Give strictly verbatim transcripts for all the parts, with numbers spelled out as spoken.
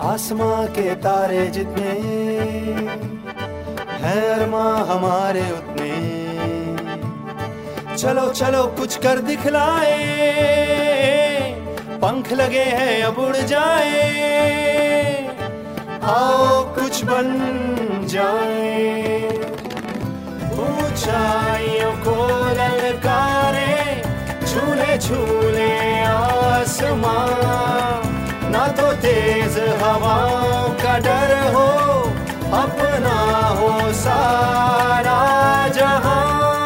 आसमां के तारे जितने हैं अरमां हमारे उतने, चलो चलो कुछ कर दिखलाए, पंख लगे हैं अब उड़ जाए, आओ कुछ बन जाए, ऊंचाइयों को ललकारे, झूले झूले आसमां, ना तो तेज हवाओं का डर हो, अपना हो सारा जहां।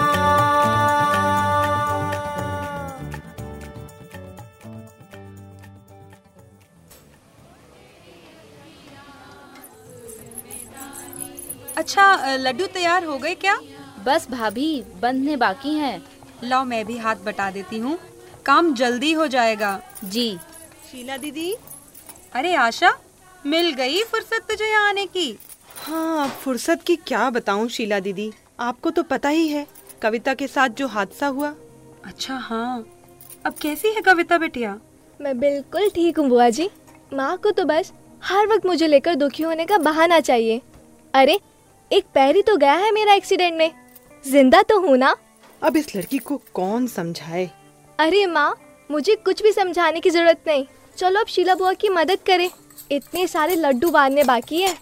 अच्छा, लड्डू तैयार हो गए क्या? बस भाभी, बंधने बाकी हैं। लाओ मैं भी हाथ बटा देती हूँ, काम जल्दी हो जाएगा। जी। शीला दीदी। अरे आशा, मिल गई फुर्सत तुझे यहाँ आने की? हाँ, फुर्सत की क्या बताऊँ शीला दीदी, आपको तो पता ही है कविता के साथ जो हादसा हुआ। अच्छा हाँ, अब कैसी है कविता बेटिया? मैं बिल्कुल ठीक हूँ बुआ जी। माँ को तो बस हर वक्त मुझे लेकर दुखी होने का बहाना चाहिए। अरे एक पैर ही तो गया है मेरा एक्सीडेंट में, जिंदा तो हूँ ना। अब इस लड़की को कौन समझाए। अरे माँ, मुझे कुछ भी समझाने की जरूरत नहीं। चलो अब शीला बुआ की मदद करें, इतने सारे लड्डू बांधने बाकी है।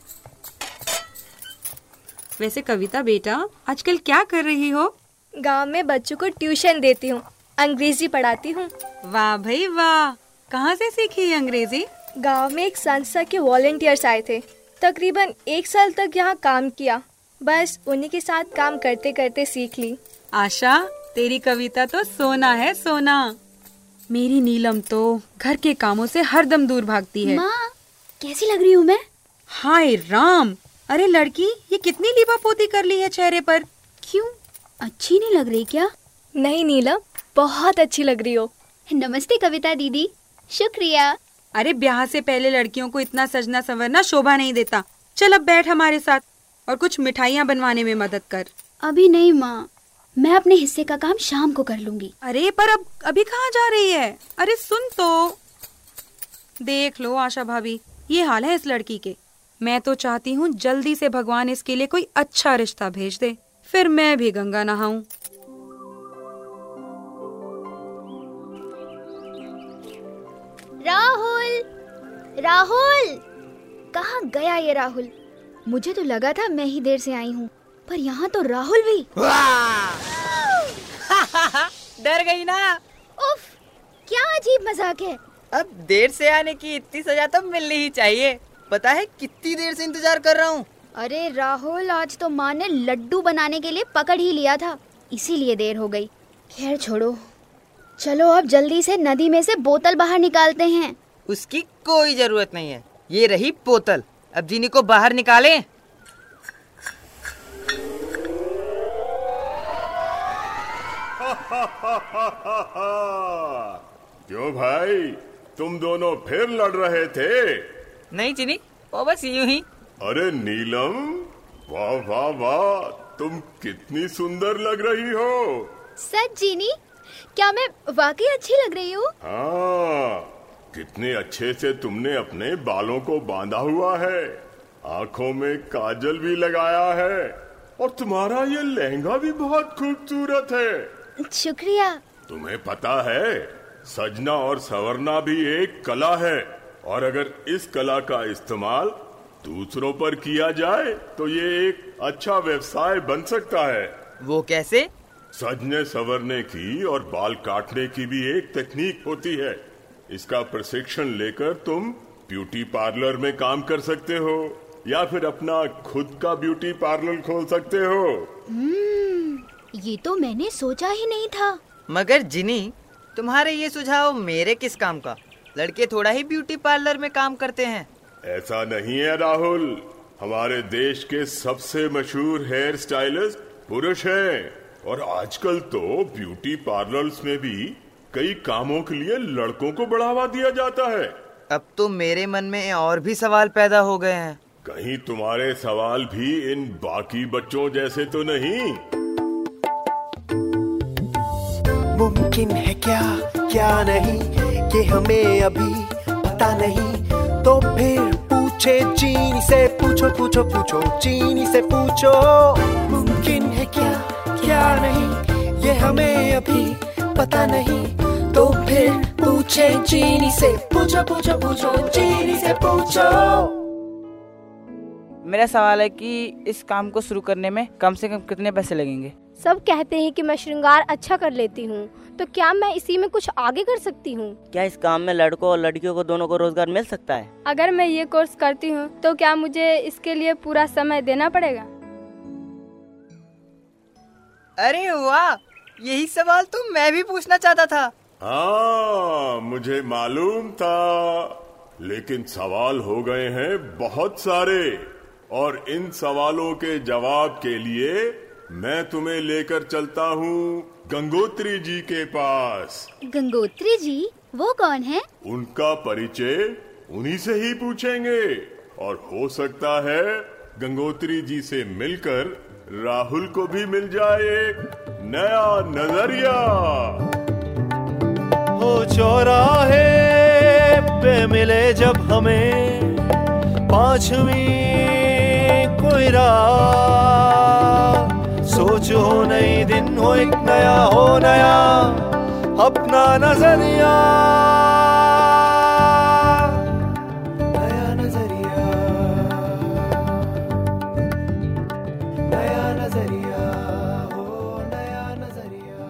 वैसे कविता बेटा, आजकल क्या कर रही हो? गांव में बच्चों को ट्यूशन देती हूँ, अंग्रेजी पढ़ाती हूँ। वाह भाई वाह, कहाँ से सीखी है अंग्रेजी? गांव में एक संस्था के वॉलंटियर्स आए थे, तकरीबन एक साल तक यहाँ काम किया, बस उन्हीं के साथ काम करते करते सीख ली। आशा, तेरी कविता तो सोना है सोना। मेरी नीलम तो घर के कामों से हरदम दूर भागती है। माँ, कैसी लग रही हूँ मैं? हाय राम, अरे लड़की, ये कितनी लिपापोती कर ली है चेहरे पर। क्यों, अच्छी नहीं लग रही क्या? नहीं नीलम, बहुत अच्छी लग रही हो। नमस्ते कविता दीदी। शुक्रिया। अरे ब्याह से पहले लड़कियों को इतना सजना संवरना शोभा नहीं देता। चल अब बैठ हमारे साथ और कुछ मिठाइयाँ बनवाने में मदद कर। अभी नहीं माँ, मैं अपने हिस्से का काम शाम को कर लूंगी। अरे पर अब अभी कहाँ जा रही है? अरे सुन तो। देख लो आशा भाभी, ये हाल है इस लड़की के। मैं तो चाहती हूँ जल्दी से भगवान इसके लिए कोई अच्छा रिश्ता भेज दे, फिर मैं भी गंगा नहाऊं। राहुल, राहुल, कहाँ गया ये राहुल? मुझे तो लगा था मैं ही देर से आई हूँ, पर यहाँ तो राहुल भी। डर गई ना? उफ, क्या अजीब मजाक है। अब देर से आने की इतनी सजा तो मिलनी ही चाहिए। पता है कितनी देर से इंतजार कर रहा हूँ। अरे राहुल, आज तो माँ ने लड्डू बनाने के लिए पकड़ ही लिया था, इसीलिए देर हो गई। खैर छोड़ो, चलो अब जल्दी से नदी में से बोतल बाहर निकालते हैं। उसकी कोई जरूरत नहीं है, ये रही बोतल। अब जीनी को बाहर निकालें। क्यों भाई, तुम दोनों फिर लड़ रहे थे? नहीं चीनी, वो बस यूं ही। अरे नीलम, वाह वाह वाह, तुम कितनी सुंदर लग रही हो। सच जीनी, क्या मैं वाकई अच्छी लग रही हूँ? हाँ, कितने अच्छे से तुमने अपने बालों को बांधा हुआ है, आंखों में काजल भी लगाया है, और तुम्हारा ये लहंगा भी बहुत खूबसूरत है। शुक्रिया। तुम्हें पता है, सजना और संवरना भी एक कला है, और अगर इस कला का इस्तेमाल दूसरों पर किया जाए तो ये एक अच्छा व्यवसाय बन सकता है। वो कैसे? सजने संवरने की और बाल काटने की भी एक तकनीक होती है। इसका प्रशिक्षण लेकर तुम ब्यूटी पार्लर में काम कर सकते हो, या फिर अपना खुद का ब्यूटी पार्लर खोल सकते हो। हम्म, ये तो मैंने सोचा ही नहीं था। मगर जिनी, तुम्हारे ये सुझाव मेरे किस काम का? लड़के थोड़ा ही ब्यूटी पार्लर में काम करते हैं। ऐसा नहीं है राहुल, हमारे देश के सबसे मशहूर हेयर स्टाइलिस्ट पुरुष हैं, और आजकल तो ब्यूटी पार्लर्स में भी कई कामों के लिए लड़कों को बढ़ावा दिया जाता है। अब तो मेरे मन में और भी सवाल पैदा हो गए हैं। कहीं तुम्हारे सवाल भी इन बाकी बच्चों जैसे तो नहीं? मुमकिन है क्या क्या नहीं, ये हमें अभी पता नहीं, तो फिर पूछ पूछे चीनी से, पूछो पूछो पूछो चीनी से पूछो। मुमकिन है क्या क्या नहीं, ये हमें अभी पता नहीं, तो फिर पूछे चीनी से, पूछो पूछो पूछो चीनी से पूछो। मेरा सवाल है कि इस काम को शुरू करने में कम से कम कितने पैसे लगेंगे? सब कहते हैं कि मैं श्रृंगार अच्छा कर लेती हूँ, तो क्या मैं इसी में कुछ आगे कर सकती हूँ? क्या इस काम में लड़कों और लड़कियों को दोनों को रोजगार मिल सकता है? अगर मैं ये कोर्स करती हूँ तो क्या मुझे इसके लिए पूरा समय देना पड़ेगा? अरे वाह, यही सवाल तो मैं भी पूछना चाहता था। हाँ, मुझे मालूम था, लेकिन सवाल हो गए हैं बहुत सारे, और इन सवालों के जवाब के लिए मैं तुम्हें लेकर चलता हूँ गंगोत्री जी के पास। गंगोत्री जी वो कौन है? उनका परिचय उन्हीं से ही पूछेंगे, और हो सकता है गंगोत्री जी से मिलकर राहुल को भी मिल जाए एक नया नजरिया। हो चौराहे पे मिले जब हमें पांचवी कोई रात, सोचो हो नई दिन हो, एक नया हो नया अपना नजरिया, नया नजरिया, नया नजरिया हो, नया नजरिया।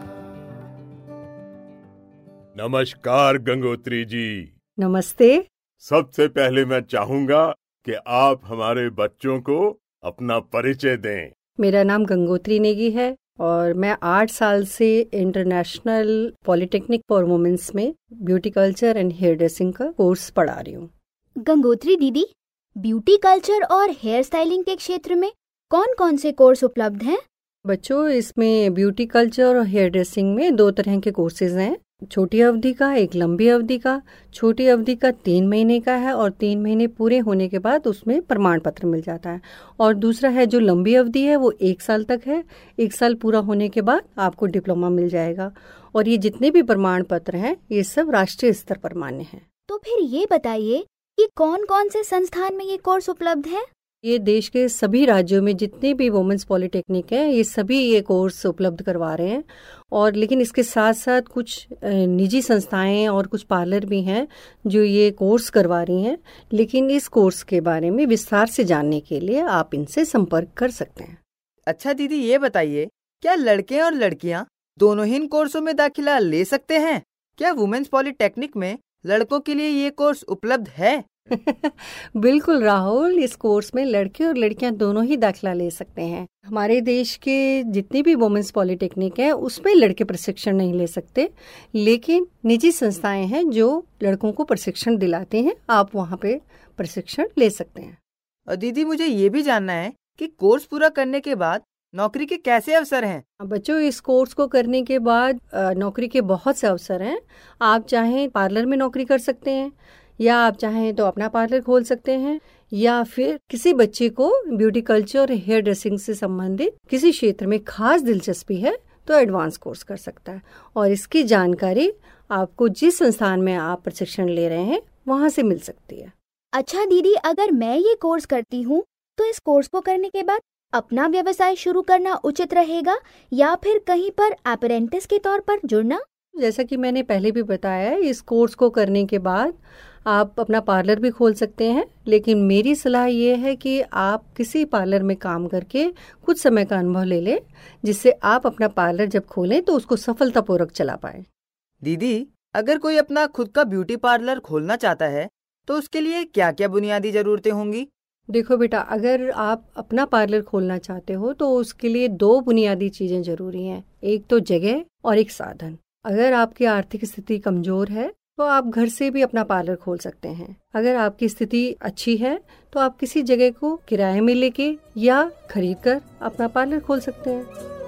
नमस्कार गंगोत्री जी। नमस्ते। सबसे पहले मैं चाहूंगा कि आप हमारे बच्चों को अपना परिचय दें। मेरा नाम गंगोत्री नेगी है और मैं आठ साल से इंटरनेशनल पॉलिटेक्निक फॉर वुमेन्स में beauty culture and hair dressing का कोर्स पढ़ा रही हूँ। गंगोत्री दीदी, ब्यूटी कल्चर और हेयर स्टाइलिंग के क्षेत्र में कौन कौन से कोर्स उपलब्ध हैं? बच्चों, इसमें ब्यूटी कल्चर और हेयर ड्रेसिंग में दो तरह के कोर्सेज हैं, छोटी अवधि का, एक लंबी अवधि का। छोटी अवधि का तीन महीने का है और तीन महीने पूरे होने के बाद उसमें प्रमाण पत्र मिल जाता है, और दूसरा है जो लंबी अवधि है वो एक साल तक है। एक साल पूरा होने के बाद आपको डिप्लोमा मिल जाएगा, और ये जितने भी प्रमाण पत्र हैं ये सब राष्ट्रीय स्तर पर मान्य हैं। तो फिर ये बताइए कि कौन कौन से संस्थान में ये कोर्स उपलब्ध है? ये देश के सभी राज्यों में जितने भी वुमेन्स पॉलिटेक्निक हैं ये सभी ये कोर्स उपलब्ध करवा रहे हैं, और लेकिन इसके साथ साथ कुछ निजी संस्थाएं और कुछ पार्लर भी हैं जो ये कोर्स करवा रही हैं। लेकिन इस कोर्स के बारे में विस्तार से जानने के लिए आप इनसे संपर्क कर सकते हैं। अच्छा दीदी, ये बताइए, क्या लड़के और लड़कियां दोनों ही इन कोर्सों में दाखिला ले सकते हैं? क्या वुमेन्स पॉलिटेक्निक में लड़कों के लिए ये कोर्स उपलब्ध है? बिल्कुल राहुल, इस कोर्स में लड़के और लड़कियां दोनों ही दाखिला ले सकते हैं। हमारे देश के जितनी भी वुमेन्स पॉलिटेक्निक है उसमें लड़के प्रशिक्षण नहीं ले सकते, लेकिन निजी संस्थाएं हैं जो लड़कों को प्रशिक्षण दिलाते हैं, आप वहाँ पे प्रशिक्षण ले सकते हैं। और दीदी, मुझे ये भी जानना है कि कोर्स पूरा करने के बाद नौकरी के कैसे अवसर हैं? बच्चों, इस कोर्स को करने के बाद नौकरी के बहुत से अवसर हैं। आप चाहें पार्लर में नौकरी कर सकते हैं, या आप चाहें तो अपना पार्लर खोल सकते हैं, या फिर किसी बच्चे को ब्यूटी कल्चर और हेयर ड्रेसिंग से संबंधित किसी क्षेत्र में खास दिलचस्पी है तो एडवांस कोर्स कर सकता है, और इसकी जानकारी आपको जिस संस्थान में आप प्रशिक्षण ले रहे हैं वहाँ से मिल सकती है। अच्छा दीदी, अगर मैं ये कोर्स करती हूँ तो इस कोर्स को करने के बाद अपना व्यवसाय शुरू करना उचित रहेगा, या फिर कहीं पर अप्रेंटिस के तौर पर जुड़ना? जैसा कि मैंने पहले भी बताया, इस कोर्स को करने के बाद आप अपना पार्लर भी खोल सकते हैं, लेकिन मेरी सलाह ये है कि आप किसी पार्लर में काम करके कुछ समय का अनुभव ले लें, जिससे आप अपना पार्लर जब खोलें तो उसको सफलतापूर्वक चला पाएं। दीदी, अगर कोई अपना खुद का ब्यूटी पार्लर खोलना चाहता है तो उसके लिए क्या क्या बुनियादी जरूरतें होंगी? देखो बेटा, अगर आप अपना पार्लर खोलना चाहते हो तो उसके लिए दो बुनियादी चीजें जरूरी हैं, एक तो जगह और एक साधन। अगर आपकी आर्थिक स्थिति कमजोर है तो आप घर से भी अपना पार्लर खोल सकते हैं। अगर आपकी स्थिति अच्छी है तो आप किसी जगह को किराए में लेके या खरीद कर अपना पार्लर खोल सकते हैं।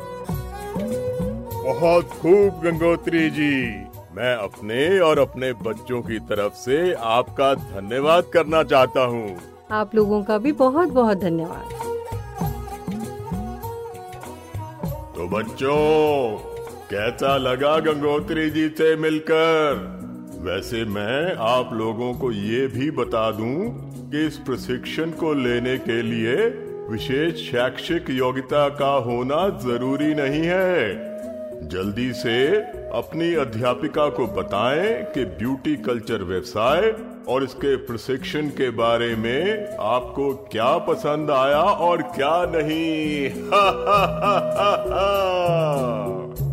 बहुत खूब गंगोत्री जी, मैं अपने और अपने बच्चों की तरफ से आपका धन्यवाद करना चाहता हूँ। आप लोगों का भी बहुत बहुत धन्यवाद। तो बच्चों, कैसा लगा गंगोत्री जी से मिलकर? वैसे मैं आप लोगों को ये भी बता दूं कि इस प्रशिक्षण को लेने के लिए विशेष शैक्षिक योग्यता का होना जरूरी नहीं है। जल्दी से अपनी अध्यापिका को बताएं कि ब्यूटी कल्चर व्यवसाय और इसके प्रशिक्षण के बारे में आपको क्या पसंद आया और क्या नहीं। हा हा हा हा हा।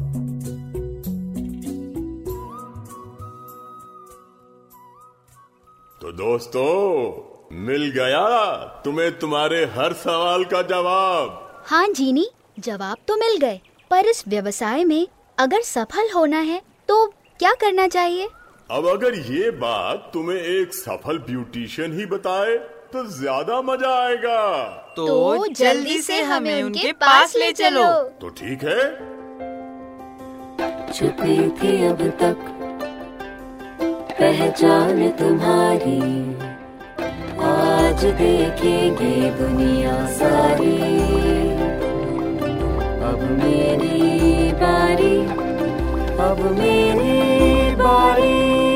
तो दोस्तों, मिल गया तुम्हें तुम्हारे हर सवाल का जवाब। हाँ जीनी, जवाब तो मिल गए, पर इस व्यवसाय में अगर सफल होना है तो क्या करना चाहिए? अब अगर ये बात तुम्हें एक सफल ब्यूटिशियन ही बताए तो ज्यादा मजा आएगा। तो, तो जल्दी से हमें उनके पास ले चलो। तो ठीक है। छुपी थी अब तक पहचान तुम्हारी, आज देखेंगे दुनिया सारी। अब मेरी बारी, अब मेरी बारी।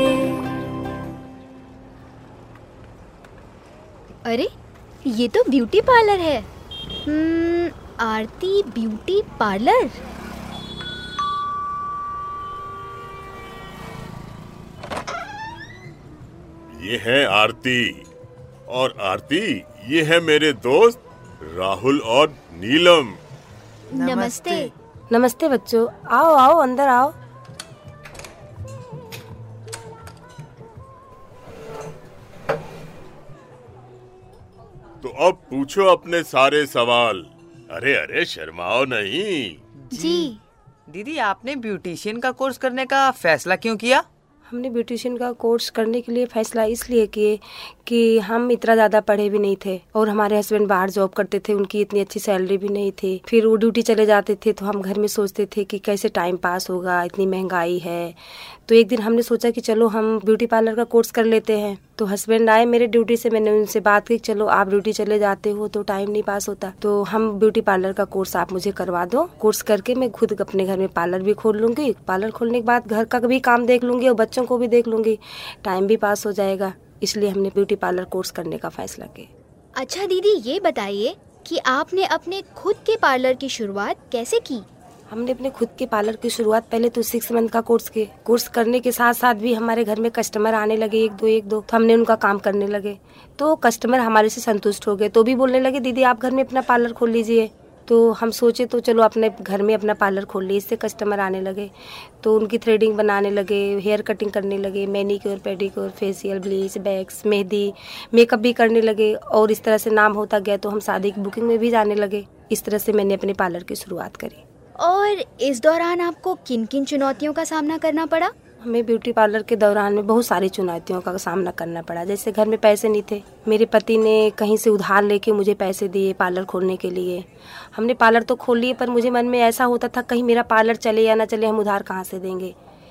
अरे ये तो ब्यूटी पार्लर है। हम्म, आरती ब्यूटी पार्लर। ये है आरती, और आरती ये है मेरे दोस्त राहुल और नीलम। नमस्ते। नमस्ते बच्चों, आओ आओ अंदर आओ। तो अब पूछो अपने सारे सवाल। अरे अरे शर्माओ नहीं। जी। दीदी, आपने ब्यूटिशियन का कोर्स करने का फैसला क्यों किया? हमने ब्यूटिशियन का कोर्स करने के लिए फैसला इसलिए किए कि हम इतना ज़्यादा पढ़े भी नहीं थे और हमारे हस्बैंड बाहर जॉब करते थे, उनकी इतनी अच्छी सैलरी भी नहीं थी। फिर वो ड्यूटी चले जाते थे तो हम घर में सोचते थे कि कैसे टाइम पास होगा, इतनी महंगाई है। तो एक दिन हमने सोचा कि चलो हम ब्यूटी पार्लर का कोर्स कर लेते हैं। तो हस्बैंड आए मेरे ड्यूटी से, मैंने उनसे बात की चलो आप ड्यूटी चले जाते हो तो टाइम नहीं पास होता, तो हम ब्यूटी पार्लर का कोर्स आप मुझे करवा दो। कोर्स करके मैं खुद अपने घर में पार्लर भी खोल लूंगी। पार्लर खोलने के बाद घर का भी काम देख लूंगी और बच्चों को भी देख लूंगी, टाइम भी पास हो जाएगा। इसलिए हमने ब्यूटी पार्लर कोर्स करने का फैसला किया। अच्छा दीदी, ये बताइए कि आपने अपने खुद के पार्लर की शुरुआत कैसे की? हमने अपने खुद के पार्लर की शुरुआत पहले तो सिक्स मंथ का कोर्स किए। कोर्स करने के साथ साथ भी हमारे घर में कस्टमर आने लगे, एक दो एक दो तो हमने उनका काम करने लगे। तो कस्टमर हमारे से संतुष्ट हो गए, तो भी बोलने लगे दीदी आप घर में अपना पार्लर खोल लीजिए। तो हम सोचे तो चलो अपने घर में अपना पार्लर खोल लिए। इससे कस्टमर आने लगे तो उनकी थ्रेडिंग बनाने लगे, हेयर कटिंग करने लगे, manicure pedicure, facial, bleach, wax, mehndi, makeup भी करने लगे। और इस तरह से नाम होता गया तो हम शादी की बुकिंग में भी जाने लगे। इस तरह से मैंने अपने पार्लर की शुरुआत करी। और इस दौरान आपको किन किन चुनौतियों का सामना करना पड़ा? हमें ब्यूटी पार्लर के दौरान में बहुत सारी चुनौतियों का सामना करना पड़ा। जैसे घर में पैसे नहीं थे, मेरे पति ने कहीं से उधार लेके मुझे पैसे दिए पार्लर खोलने के लिए। हमने पार्लर तो खोल लिए पर मुझे मन में ऐसा होता था कहीं मेरा पार्लर चले या ना चले, हम उधार कहाँ से देंगे।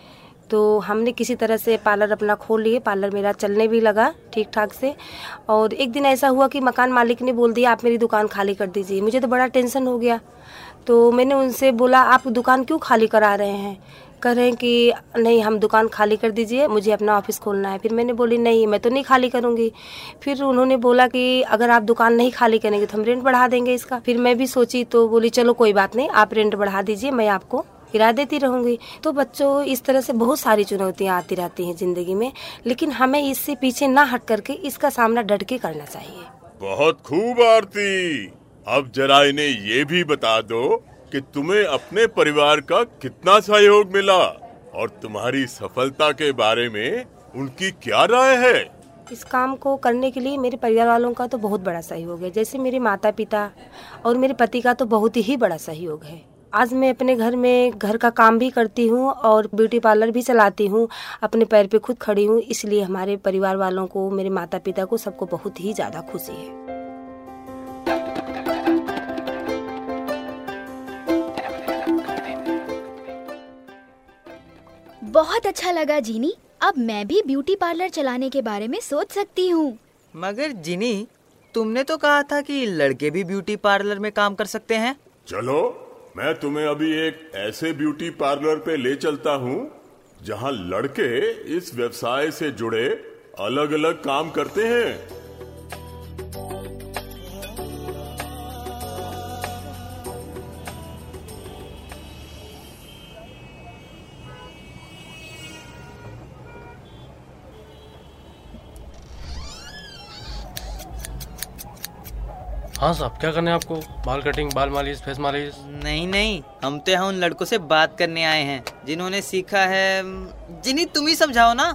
तो हमने किसी तरह से पार्लर अपना खोल लिए। पार्लर मेरा चलने भी लगा ठीक ठाक से। और एक दिन ऐसा हुआ कि मकान मालिक ने बोल दिया आप मेरी दुकान खाली कर दीजिए। मुझे तो बड़ा टेंशन हो गया। तो मैंने उनसे बोला आप दुकान क्यों खाली करा रहे हैं? कह रहे हैं कि नहीं हम दुकान खाली कर दीजिए, मुझे अपना ऑफिस खोलना है। फिर मैंने बोली नहीं मैं तो नहीं खाली करूँगी। फिर उन्होंने बोला कि अगर आप दुकान नहीं खाली करेंगे तो हम रेंट बढ़ा देंगे इसका। फिर मैं भी सोची तो बोली चलो कोई बात नहीं, आप रेंट बढ़ा दीजिए, मैं आपको किराया देती रहूंगी। तो बच्चों इस तरह से बहुत सारी चुनौतियाँ आती रहती हैं जिंदगी में, लेकिन हमें इससे पीछे ना हट करके इसका सामना डट के करना चाहिए। बहुत खूब आरती। अब जरा इन्हें ये भी बता दो कि तुम्हें अपने परिवार का कितना सहयोग मिला और तुम्हारी सफलता के बारे में उनकी क्या राय है? इस काम को करने के लिए मेरे परिवार वालों का तो बहुत बड़ा सहयोग है। जैसे मेरे माता पिता और मेरे पति का तो बहुत ही बड़ा सहयोग है। आज मैं अपने घर में घर का काम भी करती हूँ और ब्यूटी पार्लर भी चलाती हूँ, अपने पैर पे खुद खड़ी हूँ। इसलिए हमारे परिवार वालों को, मेरे माता पिता को, सबको बहुत ही ज्यादा खुशी है। बहुत अच्छा लगा जीनी, अब मैं भी ब्यूटी पार्लर चलाने के बारे में सोच सकती हूँ। मगर जीनी, तुमने तो कहा था कि लड़के भी ब्यूटी पार्लर में काम कर सकते हैं। चलो मैं तुम्हें अभी एक ऐसे ब्यूटी पार्लर पे ले चलता हूँ जहाँ लड़के इस व्यवसाय से जुड़े अलग अलग काम करते हैं। हाँ साहब, क्या करना है आपको? बाल कटिंग, बाल मालिश, फेस मालिश? नहीं नहीं, हम तो यहाँ उन लड़कों से बात करने आए हैं जिन्होंने सीखा है। जिन्हें तुम ही समझाओ ना।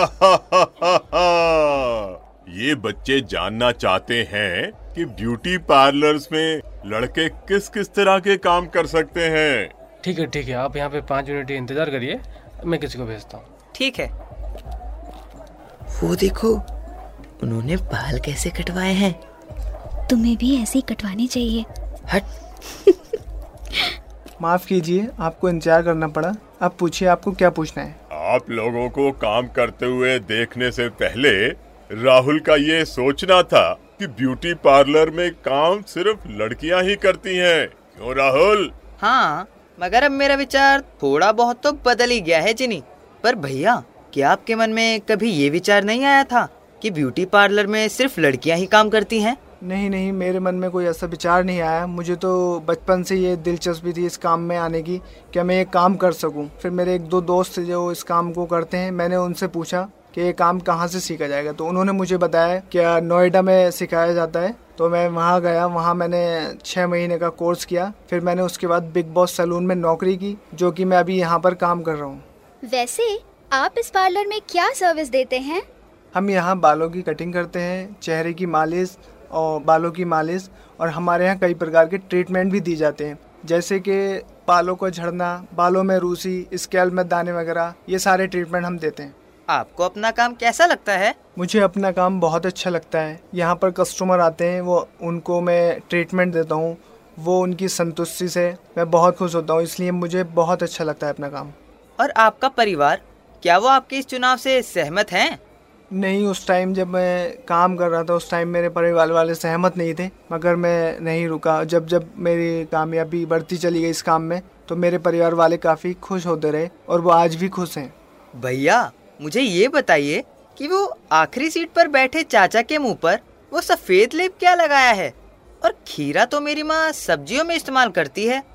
ये बच्चे जानना चाहते हैं कि ब्यूटी पार्लर्स में लड़के किस किस तरह के काम कर सकते हैं। ठीक है ठीक है, आप यहाँ पे पाँच मिनट इंतजार करिए, मैं किसी को भेजता हूँ। ठीक है। वो देखो, उन्होंने बाल कैसे कटवाए हैं। तुम्हें भी ऐसे ही कटवाने चाहिए। हट। माफ कीजिए, आपको इंतजार करना पड़ा। अब पूछिए, आपको क्या पूछना है? आप लोगों को काम करते हुए देखने से पहले राहुल का ये सोचना था कि ब्यूटी पार्लर में काम सिर्फ लड़कियां ही करती हैं। क्यों राहुल? हाँ, मगर अब मेरा विचार थोड़ा बहुत तो बदल ही गया है जिनी। पर भैया, क्या आपके मन में कभी ये विचार नहीं आया था कि ब्यूटी पार्लर में सिर्फ लड़कियां ही काम करती हैं? नहीं नहीं, मेरे मन में कोई ऐसा विचार नहीं आया। मुझे तो बचपन से ये दिलचस्पी थी इस काम में आने की, कि मैं ये काम कर सकूं। फिर मेरे एक दो दोस्त जो इस काम को करते हैं, मैंने उनसे पूछा कि ये काम कहाँ से सीखा जाएगा, तो उन्होंने मुझे बताया कि नोएडा में सिखाया जाता है। तो मैं वहाँ गया, वहाँ मैंने छः महीने का कोर्स किया। फिर मैंने उसके बाद बिग बॉस सैलून में नौकरी की, जो कि मैं अभी यहाँ पर काम कर रहा हूँ। वैसे आप इस पार्लर में क्या सर्विस देते हैं? हम यहाँ बालों की कटिंग करते हैं, चेहरे की मालिश और बालों की मालिश, और हमारे यहाँ कई प्रकार के ट्रीटमेंट भी दिए जाते हैं, जैसे कि बालों को झड़ना, बालों में रूसी, स्कैल्प में दाने वगैरह, ये सारे ट्रीटमेंट हम देते हैं। आपको अपना काम कैसा लगता है? मुझे अपना काम बहुत अच्छा लगता है। यहाँ पर कस्टमर आते हैं, वो उनको मैं ट्रीटमेंट देता हूँ, वो उनकी संतुष्टि से मैं बहुत खुश होता हूँ, इसलिए मुझे बहुत अच्छा लगता है अपना काम। और आपका परिवार, क्या वो आपके इस चुनाव से सहमत हैं? नहीं, उस टाइम जब मैं काम कर रहा था उस टाइम मेरे परिवार वाले सहमत नहीं थे, मगर मैं नहीं रुका। जब जब मेरी कामयाबी बढ़ती चली गई इस काम में, तो मेरे परिवार वाले काफ़ी खुश होते रहे और वो आज भी खुश हैं। भैया, मुझे ये बताइए कि वो आखिरी सीट पर बैठे चाचा के मुंह पर वो सफ़ेद लेप क्या लगाया है? और खीरा तो मेरी माँ सब्जियों में इस्तेमाल करती है।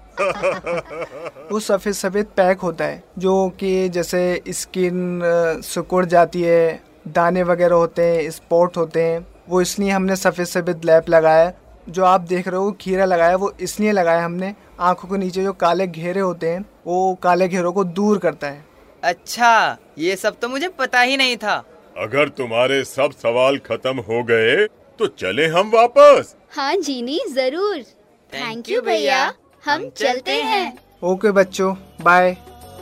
वो सफ़ेद सफ़ेद पैक होता है, जो कि जैसे स्किन सिकुड़ जाती है, दाने वगैरह होते हैं, स्पॉट होते हैं, वो इसलिए हमने सफ़ेद सफ़ेद लैप लगाया। जो आप देख रहे हो खीरा लगाया, वो इसलिए लगाया हमने, आंखों के नीचे जो काले घेरे होते हैं, वो काले घेरों को दूर करता है। अच्छा, ये सब तो मुझे पता ही नहीं था। अगर तुम्हारे सब सवाल खत्म हो गए तो चले हम वापस। हाँ जीनी, जरूर। थैंक यू भैया, हम चलते हैं। ओके बच्चों, बाय।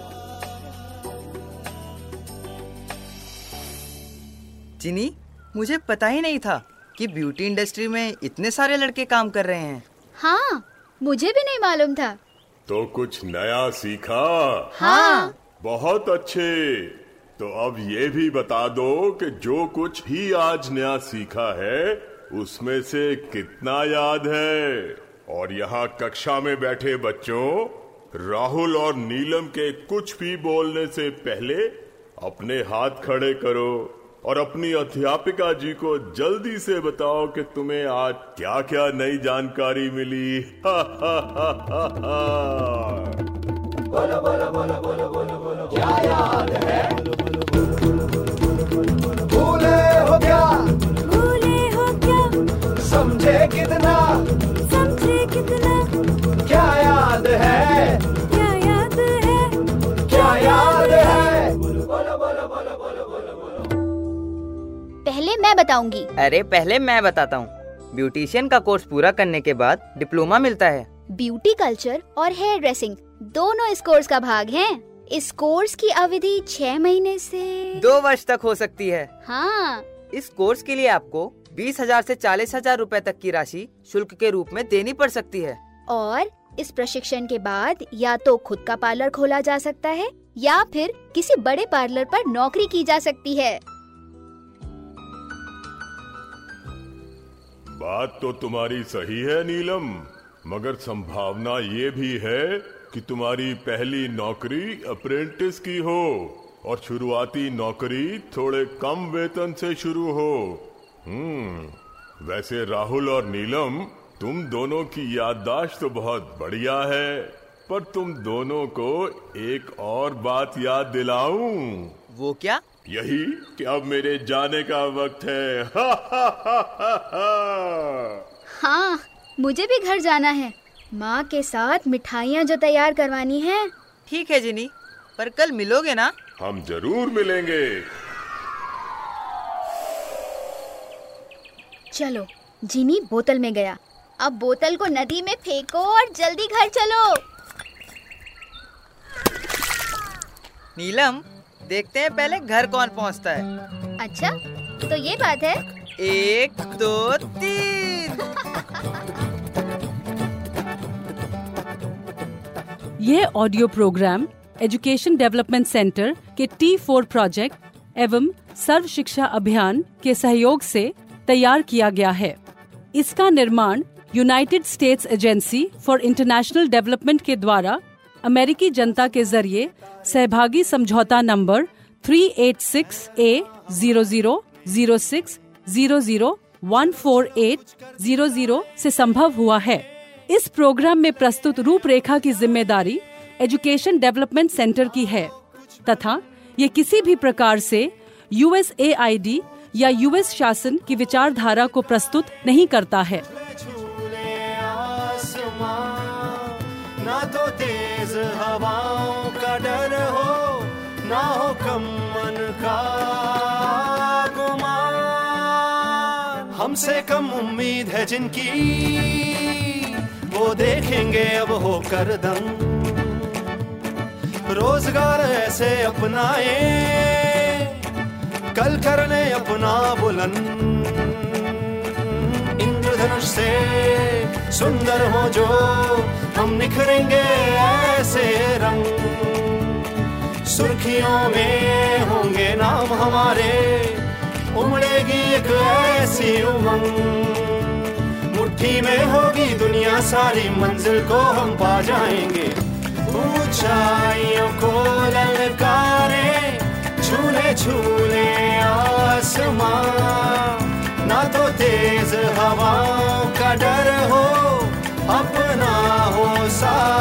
जिनी, मुझे पता ही नहीं था कि ब्यूटी इंडस्ट्री में इतने सारे लड़के काम कर रहे हैं। हाँ, मुझे भी नहीं मालूम था। तो कुछ नया सीखा? हाँ। बहुत अच्छे। तो अब ये भी बता दो कि जो कुछ भी आज नया सीखा है उसमें से कितना याद है? और यहाँ कक्षा में बैठे बच्चों, राहुल और नीलम के कुछ भी बोलने से पहले अपने हाथ खड़े करो और अपनी अध्यापिका जी को जल्दी से बताओ कि तुम्हें आज क्या क्या नई जानकारी मिली। हा हा हा हा हा। बोलो बोलो बोलो बोलो बोलो बोलो क्या याद है? भूले हो क्या? भूले हो क्या? समझे कितना? समझे कितना? क्या याद है? क्या याद है? क्या याद है? बोलो बोलो बोलो बोलो बोलो बोलो। पहले मैं बताऊंगी। अरे पहले मैं बताता हूँ। ब्यूटिशियन का कोर्स पूरा करने के बाद डिप्लोमा मिलता है। ब्यूटी कल्चर और हेयर ड्रेसिंग दोनों इस कोर्स का भाग हैं। इस कोर्स की अवधि छह महीने से दो वर्ष तक हो सकती है। हाँ। इस कोर्स के लिए आपको बीस हजार से चालीस हजार रूपए तक की राशि शुल्क के रूप में देनी पड़ सकती है। और इस प्रशिक्षण के बाद या तो खुद का पार्लर खोला जा सकता है या फिर किसी बड़े पार्लर पर नौकरी की जा सकती है। बात तो तुम्हारी सही है नीलम, मगर संभावना ये भी है कि तुम्हारी पहली नौकरी अप्रेंटिस की हो और शुरुआती नौकरी थोड़े कम वेतन से शुरू हो। हम्म वैसे राहुल और नीलम, तुम दोनों की याददाश्त तो बहुत बढ़िया है, पर तुम दोनों को एक और बात याद दिलाऊं। वो क्या? यही कि अब मेरे जाने का वक्त है। हा हा हा हा हा। हाँ, मुझे भी घर जाना है। माँ के साथ मिठाइयाँ जो तैयार करवानी हैं। ठीक है जिनी, पर कल मिलोगे ना? हम जरूर मिलेंगे। चलो, जिनी बोतल में गया। अब बोतल को नदी में फेंको और जल्दी घर चलो। नीलम, देखते हैं पहले घर कौन पहुंचता है। अच्छा, तो ये बात है। एक दो तीन। ये audio program education development centre के टी फोर प्रोजेक्ट एवं सर्व शिक्षा अभियान के सहयोग से तैयार किया गया है। इसका निर्माण United States agency for international development के द्वारा अमेरिकी जनता के जरिए सहभागी समझौता number three eight six A zero zero zero six zero zero one four eight zero zero से संभव हुआ है। इस प्रोग्राम में प्रस्तुत रूपरेखा की जिम्मेदारी एजुकेशन डेवलपमेंट सेंटर की है तथा ये किसी भी प्रकार से यूएसएआईडी या यूएस शासन की विचारधारा को प्रस्तुत नहीं करता है। ना तो तेज हवाओं का डर हो, ना हो कम मन का गुमान। हमसे कम उम्मीद है जिनकी, वो देखेंगे अब होकर दम। रोजगार ऐसे अपनाए, कल करने अपना बुलंद। इंद्रधनुष से सुंदर हो जो, हम निखरेंगे ऐसे रंग। सुर्खियों में होंगे नाम हमारे, उमड़ेगी एक ऐसी उमंग। मुट्ठी में होगी दुनिया सारी, मंजिल को हम पा जाएंगे। ऊंचाइयों को ललकारे, झूले झूले आसमां। ना तो तेज हवाओं का डर हो, अपना हो सा